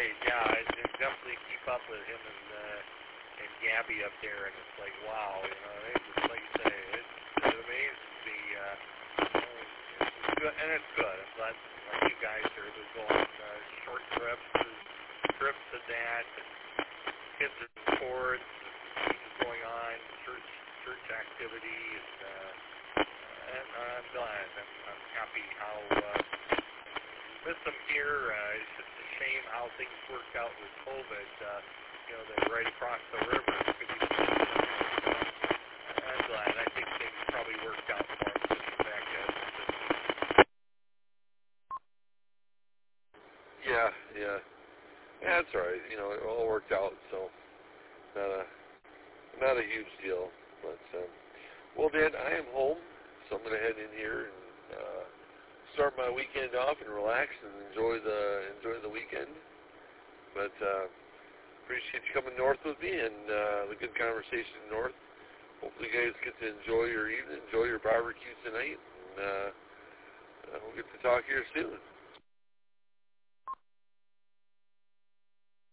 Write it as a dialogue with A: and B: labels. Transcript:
A: great. Yeah, I definitely keep up with him and Gabby up there, and it's like, wow, you know, they just like you say, it amazes me. It's good, and it's good. I'm glad like you guys are going short trips and that. And kids are in sports, things going on, church activity, and I'm glad. I'm happy how miss them here. It's just a shame how things worked out with COVID. You know, they're right across the river. I'm glad. I think things probably worked out for them getting back at it.
B: Yeah, that's all right. You know, it all worked out, so not a huge deal. But well, Dad, I am home, so I'm going to head in here and start my weekend off and relax and enjoy the weekend. But appreciate you coming north with me and the good conversation north. Hopefully you guys get to enjoy your evening, enjoy your barbecue tonight, and we'll get to talk here soon.